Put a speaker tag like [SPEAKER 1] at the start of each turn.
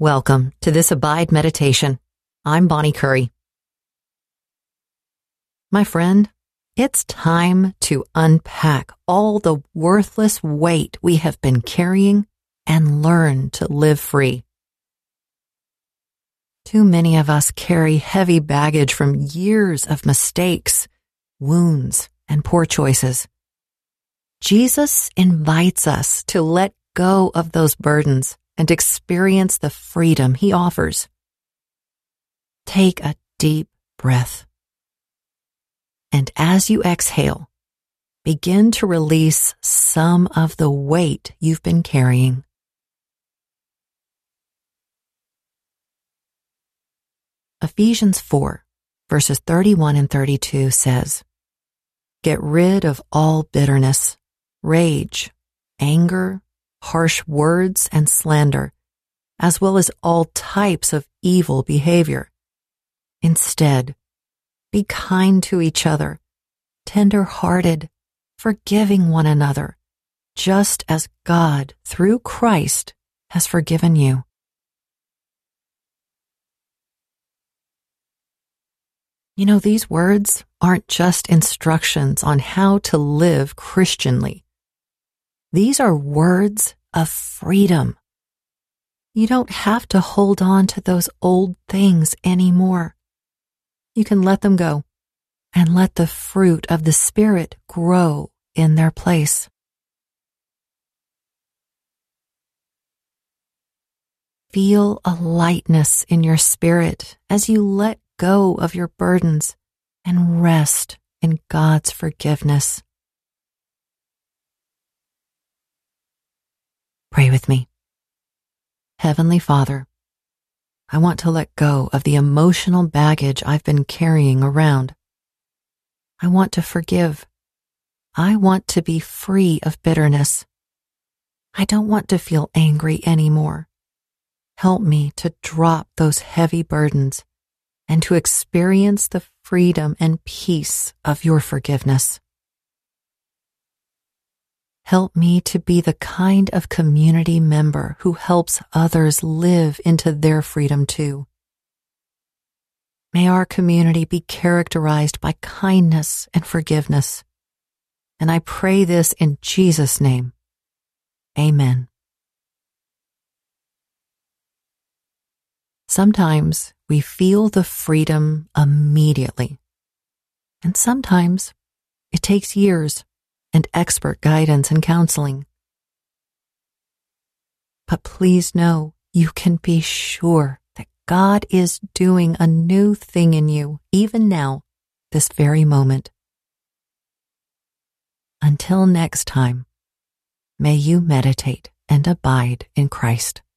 [SPEAKER 1] Welcome to this Abide Meditation. I'm Bonnie Curry. My friend, it's time to unpack all the worthless weight we have been carrying and learn to live free. Too many of us carry heavy baggage from years of mistakes, wounds, and poor choices. Jesus invites us to let go of those burdens and experience the freedom he offers. Take a deep breath. And as you exhale, begin to release some of the weight you've been carrying. Ephesians 4, verses 31 and 32 says, "Get rid of all bitterness, rage, anger, harsh words, and slander, as well as all types of evil behavior. Instead, be kind to each other, tender-hearted, forgiving one another, just as God, through Christ, has forgiven you." You know, these words aren't just instructions on how to live Christianly. These are words of freedom. You don't have to hold on to those old things anymore. You can let them go and let the fruit of the Spirit grow in their place. Feel a lightness in your spirit as you let go of your burdens and rest in God's forgiveness. Pray with me. Heavenly Father, I want to let go of the emotional baggage I've been carrying around. I want to forgive. I want to be free of bitterness. I don't want to feel angry anymore. Help me to drop those heavy burdens and to experience the freedom and peace of your forgiveness. Help me to be the kind of community member who helps others live into their freedom too. May our community be characterized by kindness and forgiveness. And I pray this in Jesus' name. Amen. Sometimes we feel the freedom immediately. And sometimes it takes years and expert guidance and counseling. But please know you can be sure that God is doing a new thing in you, even now, this very moment. Until next time, may you meditate and abide in Christ.